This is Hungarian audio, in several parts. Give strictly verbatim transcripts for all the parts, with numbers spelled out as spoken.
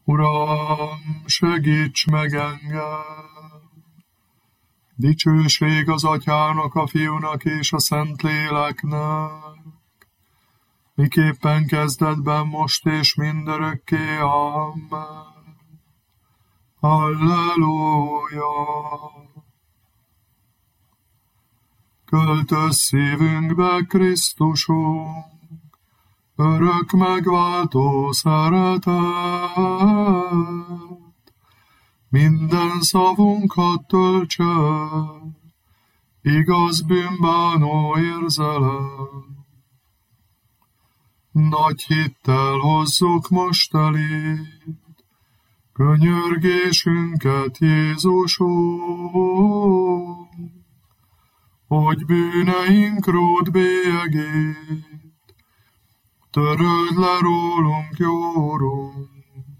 Uram, segíts meg engem! Dicsőség az Atyának, a Fiúnak és a Szentléleknek, miképpen kezdetben, most és mindörökké. Amen. Halleluja! Költöz szívünkbe, Krisztusunk, örök megváltó szeretet, minden szavunkat töltse, igaz bűnbánó érzelem. Nagy hittel hozzuk most eléd könyörgésünket, Jézusunk, hogy bűneink ród bélyegét töröld le rólunk, jó Urunk.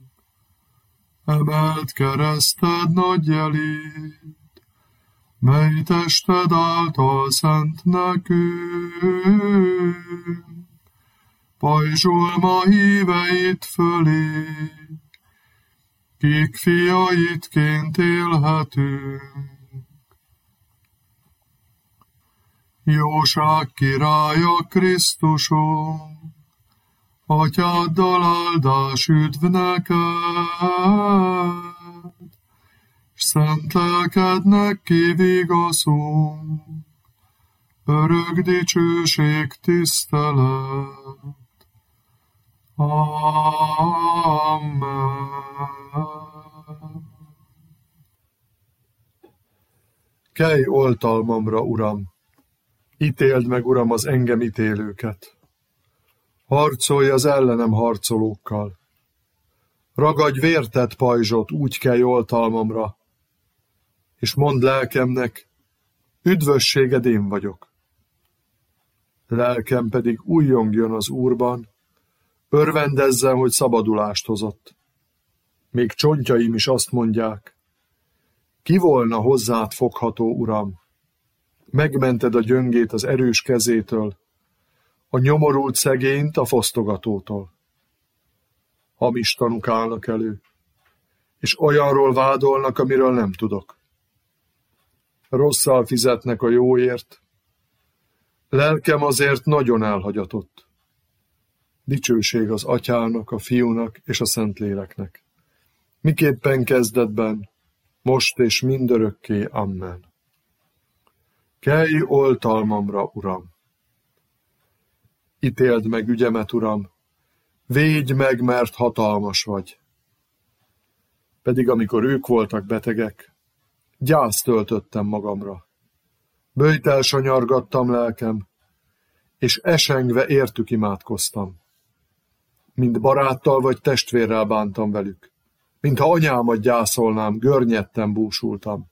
Emeld kereszted nagy jelét, mely tested által szent nekünk. Pajzsol ma híveit fölé, kik fiaidként élhetünk. Jóság királya, Krisztusom, Atyáddal áldás üdv neked, s szent lelkednek kivigaszunk, örök dicsőség, tisztelet. Amen. Kelj oltalmamra, Uram! Ítéld meg, Uram, az engem ítélőket! Harcolj az ellenem harcolókkal! Ragadj vértett pajzsot, úgy kelj oltalmamra, és mondd lelkemnek, üdvösséged én vagyok. Lelkem pedig újjongjon az Úrban, örvendezzen, hogy szabadulást hozott. Még csontjaim is azt mondják, ki volna hozzád fogható, Uram? Megmented a gyöngét az erős kezétől, a nyomorult szegényt a fosztogatótól. Hamis tanúk állnak elő, és olyanról vádolnak, amiről nem tudok. Rosszal fizetnek a jóért, lelkem azért nagyon elhagyatott. Dicsőség az Atyának, a Fiúnak és a Szentléleknek, miképpen kezdetben, most és mindörökké. Amen. Kelj oltalmamra, Uram! Ítéld meg ügyemet, Uram, védj meg, mert hatalmas vagy. Pedig amikor ők voltak betegek, gyászt töltöttem magamra. Böjtel sanyargattam lelkem, és esengve értük imádkoztam. Mint baráttal vagy testvérrel bántam velük, mintha anyámat gyászolnám, görnyedten búsultam.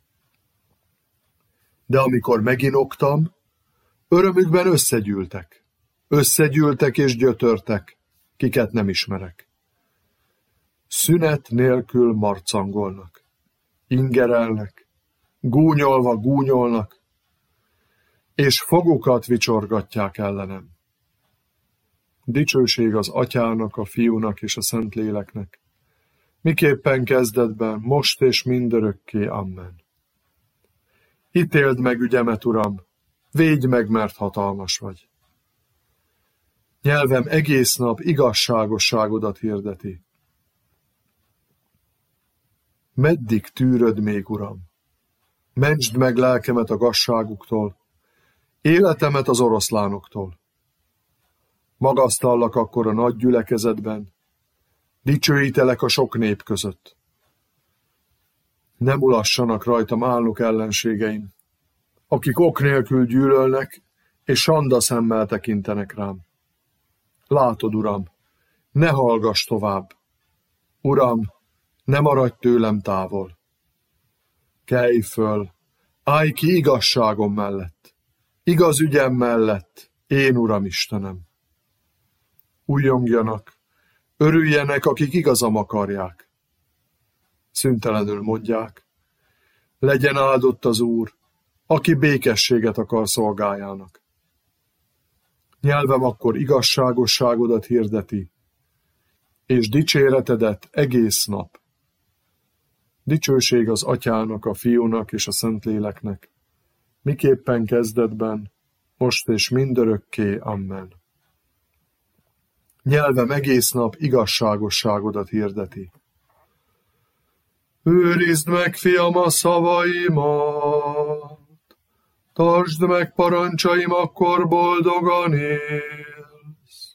De amikor meginoktam, örömükben összegyűltek. Összegyűltek és gyötörtek, kiket nem ismerek. Szünet nélkül marcangolnak, ingerelnek, gúnyolva gúnyolnak, és fogukat vicsorgatják ellenem. Dicsőség az Atyának, a Fiúnak és a Szentléleknek, miképpen kezdetben, most és mindörökké. Amen. Ítéld meg ügyemet, Uram, védj meg, mert hatalmas vagy. Nyelvem egész nap igazságosságodat hirdeti. Meddig tűröd még, Uram? Mentsd meg lelkemet a gazságuktól, életemet az oroszlánoktól. Magasztallak akkor a nagy gyülekezetben, dicsőítelek a sok nép között. Ne mulassanak rajtam álnok ellenségeim, akik ok nélkül gyűlölnek, és sanda szemmel tekintenek rám. Látod, Uram, ne hallgass tovább. Uram, ne maradj tőlem távol. Kelj föl, állj ki igazságom mellett, igaz ügyem mellett, én Uram Istenem. Újjongjanak, örüljenek, akik igazam akarják. Szüntelenül mondják, legyen áldott az Úr, aki békességet akar szolgájának. Nyelvem akkor igazságosságodat hirdeti, és dicséretedet egész nap. Dicsőség az Atyának, a Fiúnak és a Szentléleknek, miképpen kezdetben, most és mindörökké. Amen. Nyelvem egész nap igazságosságodat hirdeti. Őrizd meg, fiam, a szavaimat, tartsd meg parancsaim, akkor boldogan élsz.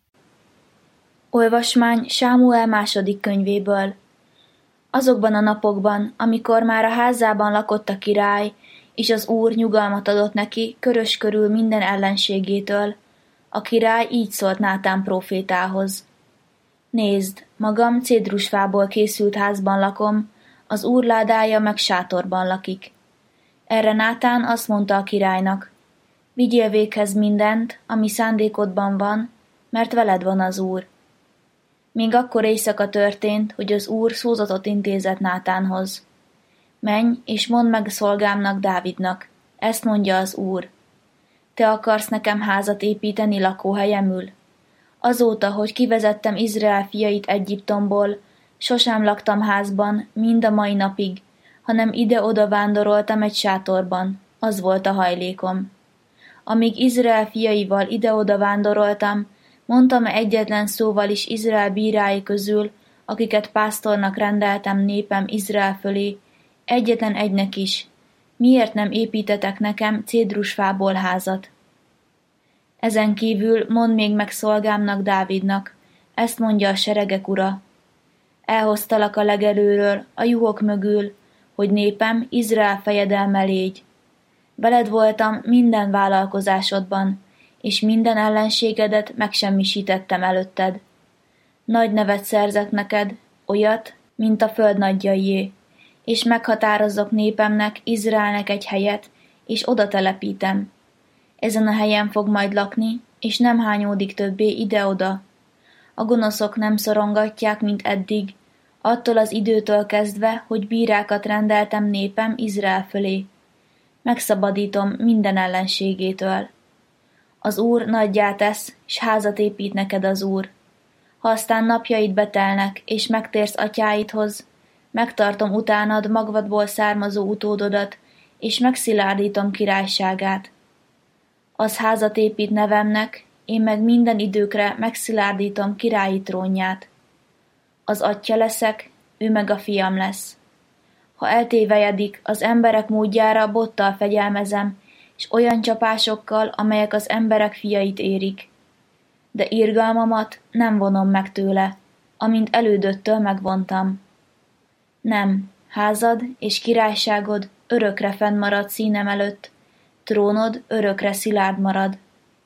Olvasmány Sámuel második könyvéből. Azokban a napokban, amikor már a házában lakott a király, és az Úr nyugalmat adott neki körös körül minden ellenségétől, a király így szólt Nátán prófétához. Nézd, magam cédrusfából készült házban lakom, az Úr ládája meg sátorban lakik. Erre Nátán azt mondta a királynak, vigyél véghez mindent, ami szándékodban van, mert veled van az Úr. Még akkor éjszaka történt, hogy az Úr szózatot intézett Nátánhoz. Menj, és mondd meg szolgámnak, Dávidnak, ezt mondja az Úr. Te akarsz nekem házat építeni lakóhelyemül? Azóta, hogy kivezettem Izrael fiait Egyiptomból, sosem laktam házban, mind a mai napig, hanem ide-oda vándoroltam egy sátorban, az volt a hajlékom. Amíg Izrael fiaival ide-oda vándoroltam, mondtam egyetlen szóval is Izrael bírái közül, akiket pásztornak rendeltem népem Izrael fölé, egyetlen egynek is, miért nem építetek nekem cédrusfából házat? Ezen kívül mondd még meg szolgámnak, Dávidnak, ezt mondja a seregek ura. Elhoztalak a legelőről, a juhok mögül, hogy népem Izrael fejedelme légy. Veled voltam minden vállalkozásodban, és minden ellenségedet megsemmisítettem előtted. Nagy nevet szerzek neked, olyat, mint a föld nagyjaié, és meghatározok népemnek, Izraelnek egy helyet, és oda telepítem. Ezen a helyen fog majd lakni, és nem hányódik többé ide-oda. A gonoszok nem szorongatják, mint eddig, attól az időtől kezdve, hogy bírákat rendeltem népem Izrael fölé. Megszabadítom minden ellenségétől. Az Úr nagyjá tesz, s házat épít neked az Úr. Ha aztán napjaid betelnek, és megtérsz atyáidhoz, megtartom utánad magvadból származó utódodat, és megszilárdítom királyságát. Az házat épít nevemnek, én meg minden időkre megszilárdítom királyi trónját. Az atya leszek, ő meg a fiam lesz. Ha eltévejedik, az emberek módjára bottal fegyelmezem, és olyan csapásokkal, amelyek az emberek fiait érik. De irgalmamat nem vonom meg tőle, amint elődöttől megvontam. Nem, házad és királyságod örökre fennmarad színem előtt, trónod örökre szilárd marad.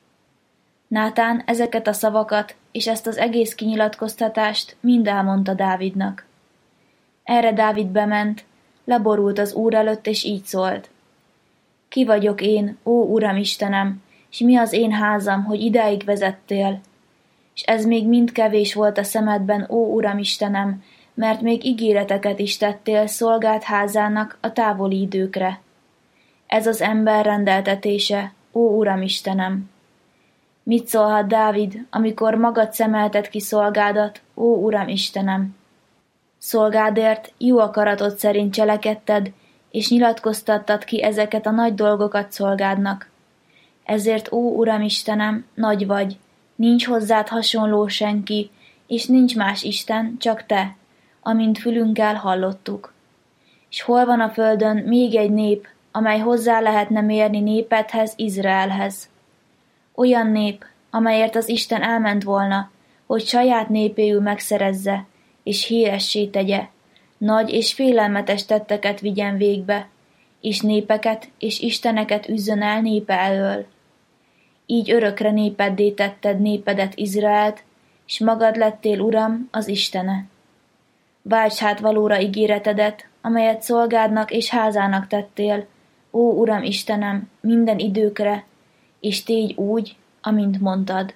Nátán ezeket a szavakat és ezt az egész kinyilatkoztatást mind elmondta Dávidnak. Erre Dávid bement, leborult az Úr előtt, és így szólt. Ki vagyok én, ó Uram Istenem, s mi az én házam, hogy idáig vezettél? És ez még mind kevés volt a szemedben, ó Uram Istenem, mert még ígéreteket is tettél szolgád házának a távoli időkre. Ez az ember rendeltetése, ó Uram Istenem. Mit szólhat Dávid, amikor magad szemelted ki szolgádat, ó Uram Istenem? Szolgádért jó akaratod szerint cselekedted, és nyilatkoztattad ki ezeket a nagy dolgokat szolgádnak. Ezért, ó Uram Istenem, nagy vagy, nincs hozzád hasonló senki, és nincs más Isten, csak te, amint fülünkkel hallottuk. És hol van a földön még egy nép, amely hozzá lehetne mérni népedhez, Izraelhez? Olyan nép, amelyért az Isten elment volna, hogy saját népéül megszerezze, és híressé tegye, nagy és félelmetes tetteket vigyen végbe, és népeket és isteneket üzzön el népe elől. Így örökre népeddé tetted népedet Izraelt, s magad lettél, Uram, az Istene. Válts hát valóra ígéretedet, amelyet szolgádnak és házának tettél, ó Uram Istenem, minden időkre, és tégy úgy, amint mondtad.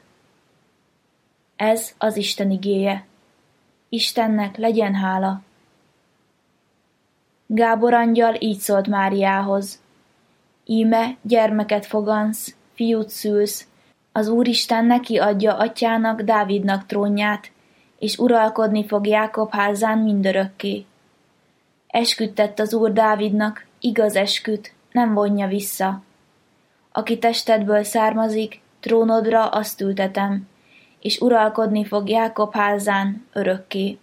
Ez az Isten igéje. Istennek legyen hála. Gábor angyal így szólt Máriához. Íme gyermeket fogansz, fiút szülsz, az Úristen neki adja atyának, Dávidnak trónját, és uralkodni fog Jákob házán mindörökké. Esküt tett az Úr Dávidnak, igaz esküt, nem vonja vissza. Aki testedből származik, trónodra azt ültetem, és uralkodni fog Jákob házán örökké.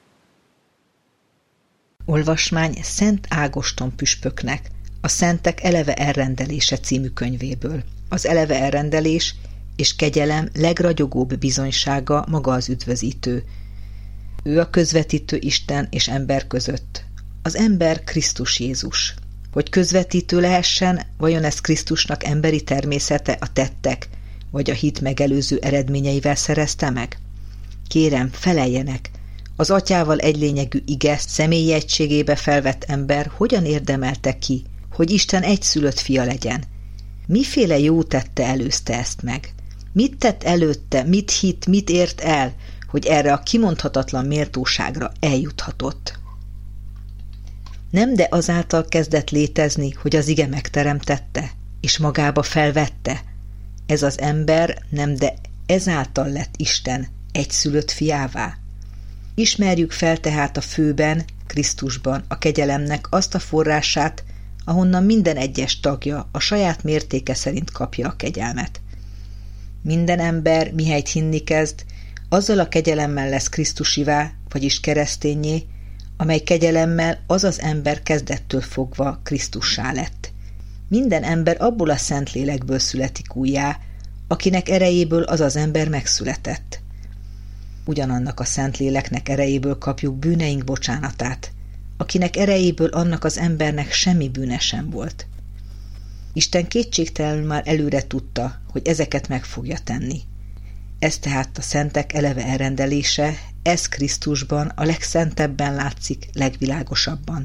Olvasmány Szent Ágoston püspöknek, a Szentek eleve elrendelése című könyvéből. Az eleve elrendelés és kegyelem legragyogóbb bizonysága maga az üdvözítő. Ő a közvetítő Isten és ember között. Az ember Krisztus Jézus. Hogy közvetítő lehessen, vajon ez Krisztusnak emberi természete a tettek, vagy a hit megelőző eredményeivel szerezte meg? Kérem, feleljenek! Az atyával egylényegű ige személyi egységébe felvett ember hogyan érdemelte ki, hogy Isten egyszülött fia legyen? Miféle jó tette előzte ezt meg? Mit tett előtte, mit hitt, mit ért el, hogy erre a kimondhatatlan méltóságra eljuthatott? Nem de azáltal kezdett létezni, hogy az ige megteremtette, és magába felvette. Ez az ember nem de ezáltal lett Isten egyszülött fiává. Ismerjük fel tehát a főben, Krisztusban a kegyelemnek azt a forrását, ahonnan minden egyes tagja a saját mértéke szerint kapja a kegyelmet. Minden ember, mihelyt hinni kezd, azzal a kegyelemmel lesz Krisztusivá, vagyis kereszténnyé, amely kegyelemmel az az ember kezdettől fogva Krisztussá lett. Minden ember abból a Szentlélekből születik újjá, akinek erejéből az az ember megszületett. Ugyanannak a Szentléleknek erejéből kapjuk bűneink bocsánatát, akinek erejéből annak az embernek semmi bűne sem volt. Isten kétségtelenül már előre tudta, hogy ezeket meg fogja tenni. Ez tehát a szentek eleve elrendelése, ez Krisztusban a legszentebben látszik, legvilágosabban.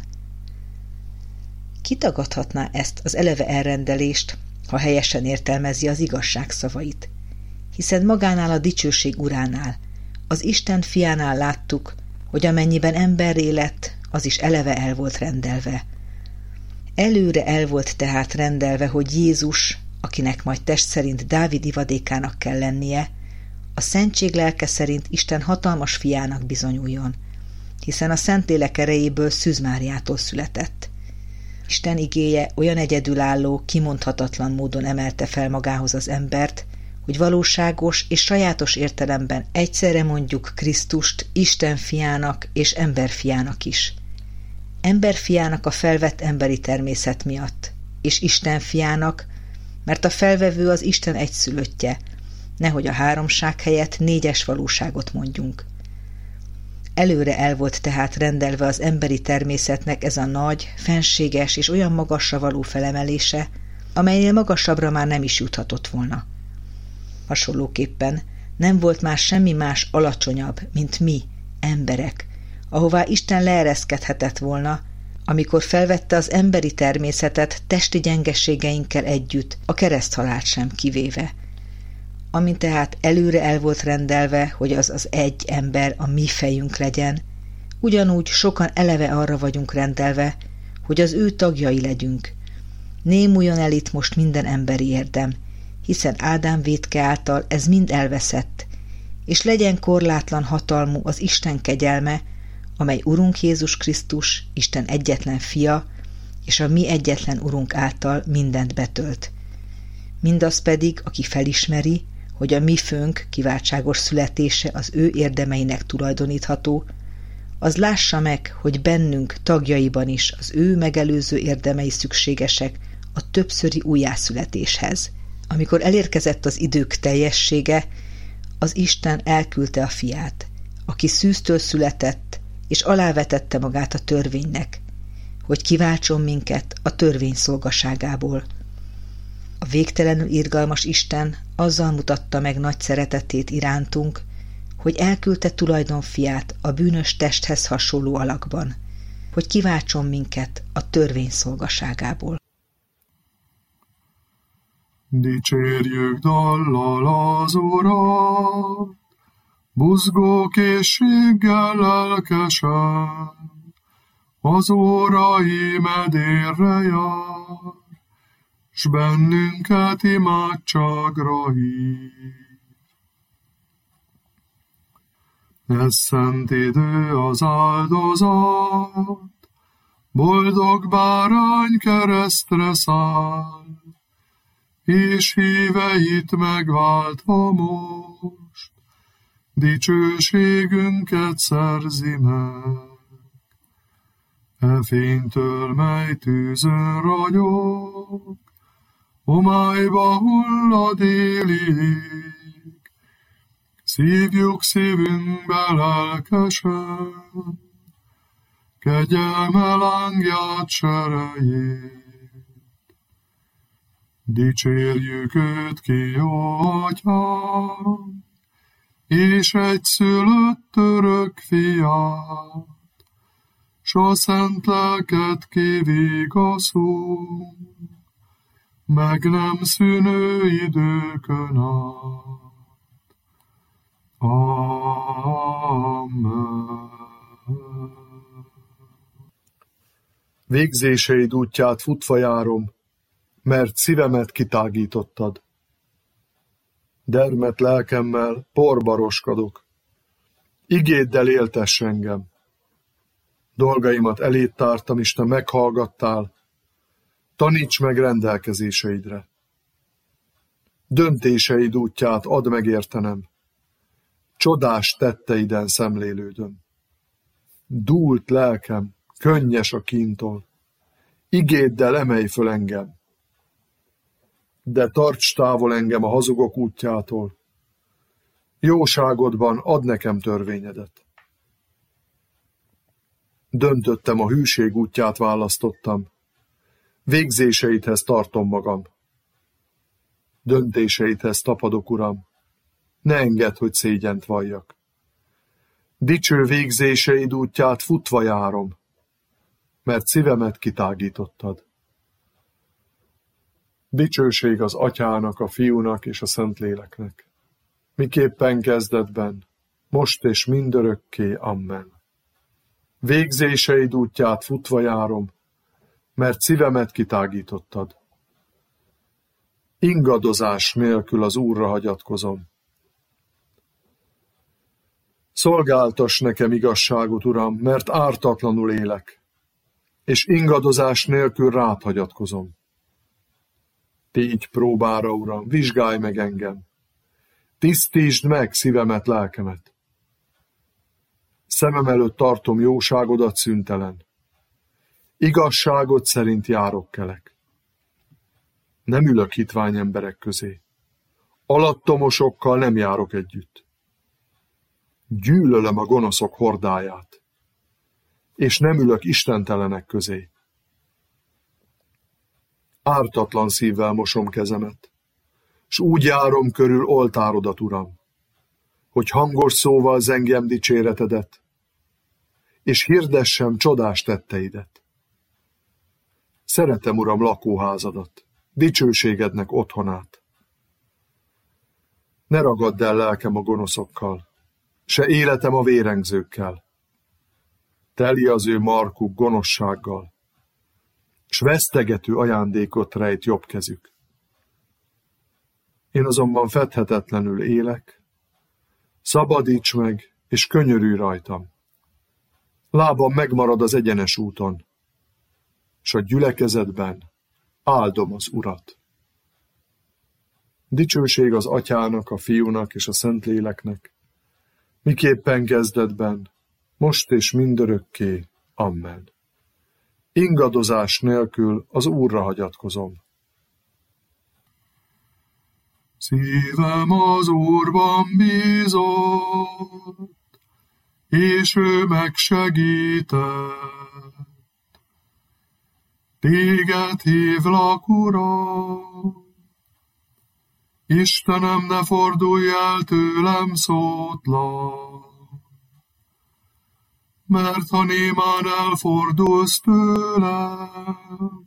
Ki tagadhatná ezt az eleve elrendelést, ha helyesen értelmezi az igazság szavait? Hiszen magánál a dicsőség uránál, az Isten fiánál láttuk, hogy amennyiben emberré lett, az is eleve el volt rendelve. Előre el volt tehát rendelve, hogy Jézus, akinek majd test szerint Dávid ivadékának kell lennie, a szentség lelke szerint Isten hatalmas fiának bizonyuljon, hiszen a Szentlélek erejéből Szűz Máriától született. Isten igéje olyan egyedülálló, kimondhatatlan módon emelte fel magához az embert, hogy valóságos és sajátos értelemben egyszerre mondjuk Krisztust Isten fiának és emberfiának is. Emberfiának a felvett emberi természet miatt, és Isten fiának, mert a felvevő az Isten egyszülöttje, nehogy a háromság helyett négyes valóságot mondjunk. Előre el volt tehát rendelve az emberi természetnek ez a nagy, fenséges és olyan magasra való felemelése, amelynél magasabbra már nem is juthatott volna. Hasonlóképpen nem volt már semmi más alacsonyabb, mint mi, emberek, ahová Isten leereszkedhetett volna, amikor felvette az emberi természetet testi gyengeségeinkkel együtt, a kereszthalált sem kivéve. Amint tehát előre el volt rendelve, hogy az az egy ember a mi fejünk legyen, ugyanúgy sokan eleve arra vagyunk rendelve, hogy az ő tagjai legyünk. Némuljon el itt most minden emberi érdem, hiszen Ádám vétke által ez mind elveszett, és legyen korlátlan hatalmú az Isten kegyelme, amely Urunk Jézus Krisztus, Isten egyetlen fia, és a mi egyetlen Urunk által mindent betölt. Mindaz pedig, aki felismeri, hogy a mi főnk kiváltságos születése az ő érdemeinek tulajdonítható, az lássa meg, hogy bennünk tagjaiban is az ő megelőző érdemei szükségesek a többszöri újjászületéshez. Amikor elérkezett az idők teljessége, az Isten elküldte a fiát, aki szűztől született, és alávetette magát a törvénynek, hogy kiváltson minket a törvény szolgaságából. A végtelenül irgalmas Isten azzal mutatta meg nagy szeretetét irántunk, hogy elküldte tulajdonfiát a bűnös testhez hasonló alakban, hogy kiváltson minket a törvény szolgaságából. Dicsérjük dallal az Urat, buzgó készséggel lelkesen, az órai medérre jár, s bennünket imádságra hív. Ez szent idő az áldozat, boldog bárány keresztre száll, és híveit megváltva most, dicsőségünket szerzi meg. E fénytől, mely tűzön ragyog, homályba hullad élig, szívjuk szívünkbe lelkesen, kegyelme lángját serejét. Dicsérjük őt ki, jó Atyám, és egyszülött örök fiát, s a szent lelket kivigaszul, meg nem szűnő időkön át. Amen. Végzéseid útját futva járom, mert szívemet kitágítottad. Dermet lelkemmel porba roskadok. Igéddel éltess engem. Dolgaimat eléd tártam, és te meghallgattál. Taníts meg rendelkezéseidre. Döntéseid útját add meg értenem. Csodás tetteiden szemlélődöm. Dúlt lelkem, könnyes a kíntól. Igéddel emelj föl engem. De tarts távol engem a hazugok útjától. Jóságodban add nekem törvényedet. Döntöttem, a hűség útját választottam. Végzéseidhez tartom magam. Döntéseidhez tapadok, Uram. Ne engedd, hogy szégyent valljak. Dicső végzéseid útját futva járom, mert szívemet kitágítottad. Dicsőség az Atyának, a Fiúnak és a Szentléleknek, miképpen kezdetben, most és mindörökké. Amen. Végzéseid útját futva járom, mert szívemet kitágítottad. Ingadozás nélkül az Úrra hagyatkozom. Szolgáltass nekem igazságot, Uram, mert ártatlanul élek, és ingadozás nélkül rád hagyatkozom. Tégy próbára, Uram, vizsgálj meg engem. Tisztítsd meg szívemet, lelkemet. Szemem előtt tartom jóságodat szüntelen. Igazságod szerint járok kelek. Nem ülök hitvány emberek közé. Alattomosokkal nem járok együtt. Gyűlölöm a gonoszok hordáját, és nem ülök istentelenek közé. Ártatlan szívvel mosom kezemet, s úgy járom körül oltárodat, Uram, hogy hangos szóval zengjem dicséretedet, és hirdessem csodás tetteidet. Szeretem, Uram, lakóházadat, dicsőségednek otthonát. Ne ragadd el lelkem a gonoszokkal, se életem a vérengzőkkel. Teli az ő markuk gonoszsággal, s vesztegető ajándékot rejt jobb kezük. Én azonban fedhetetlenül élek, szabadíts meg, és könyörülj rajtam. Lábam megmarad az egyenes úton, s a gyülekezetben áldom az Urat. Dicsőség az Atyának, a Fiúnak és a Szentléleknek, miképpen kezdetben, most és mindörökké. Amen. Ingadozás nélkül az Úrra hagyatkozom. Szívem az Úrban bízott, és ő megsegített. Téged hívlak, Uram, Istenem, ne fordulj el tőlem szótlan, mert ha némán elfordulsz tőlem,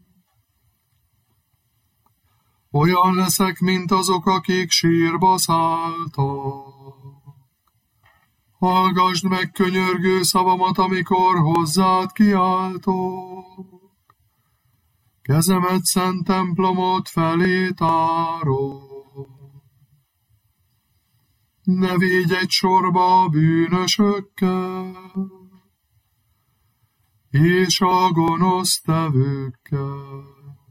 olyan leszek, mint azok, akik sírba szálltak. Hallgasd meg könyörgő szavamat, amikor hozzád kiáltok. Kezemet szent templomot felé tárom. Ne védj egy sorba a bűnösökkel, és a gonosztevőkkel,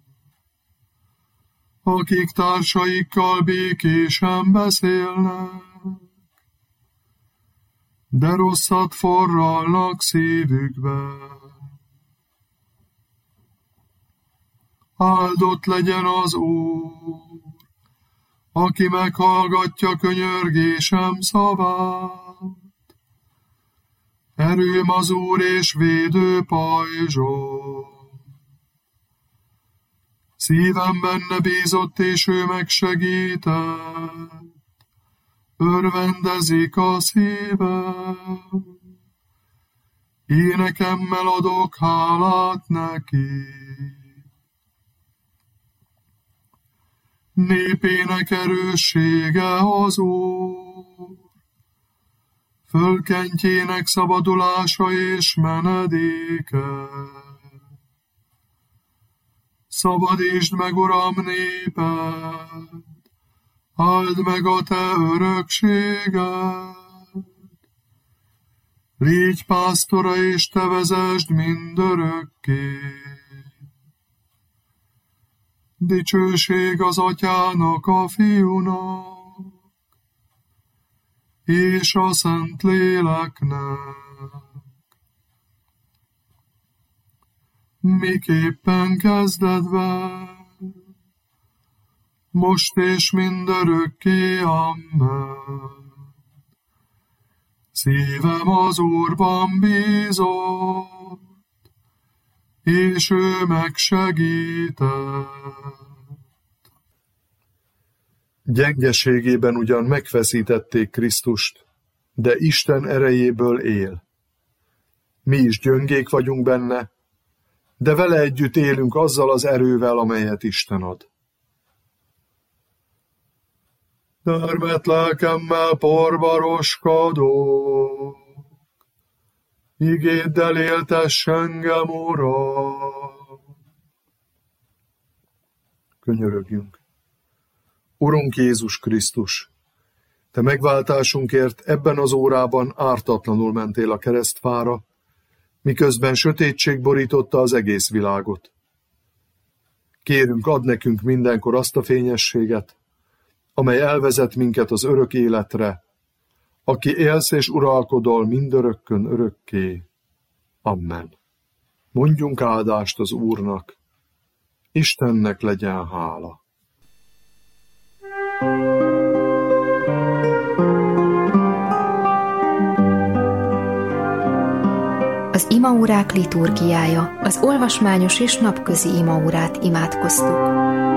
akik társaikkal békésen beszélnek, de rosszat forralnak szívükbe. Áldott legyen az Úr, aki meghallgatja könyörgésem szavát. Erőm az Úr és védő pajzsom. Szívem benne bízott, és ő megsegített. Örvendezik a szívem. Énekemmel adok hálát neki. Népének erőssége az Úr, fölkentjének szabadulása és menedéke. Szabadítsd meg, Uram, néped, áld meg a te örökséged. Légy pásztora, és te vezesd mindörökké. Dicsőség az Atyának, a Fiúnak, és a Szentléleknek. Miképpen kezdetben, most és mindörökké, amen. Szívem az Úrban bízott, és ő megsegített. Gyengeségében ugyan megfeszítették Krisztust, de Isten erejéből él. Mi is gyöngék vagyunk benne, de vele együtt élünk azzal az erővel, amelyet Isten ad. Termett lelkemmel porba roskadok, igéddel éltess engem, Uram. Könyörögjünk. Urunk Jézus Krisztus, te megváltásunkért ebben az órában ártatlanul mentél a keresztfára, miközben sötétség borította az egész világot. Kérünk, add nekünk mindenkor azt a fényességet, amely elvezet minket az örök életre, aki élsz és uralkodol mindörökkön örökké. Amen. Mondjunk áldást az Úrnak, Istennek legyen hála. Az imaórák liturgiája, az olvasmányos és napközi imaórát imádkoztuk.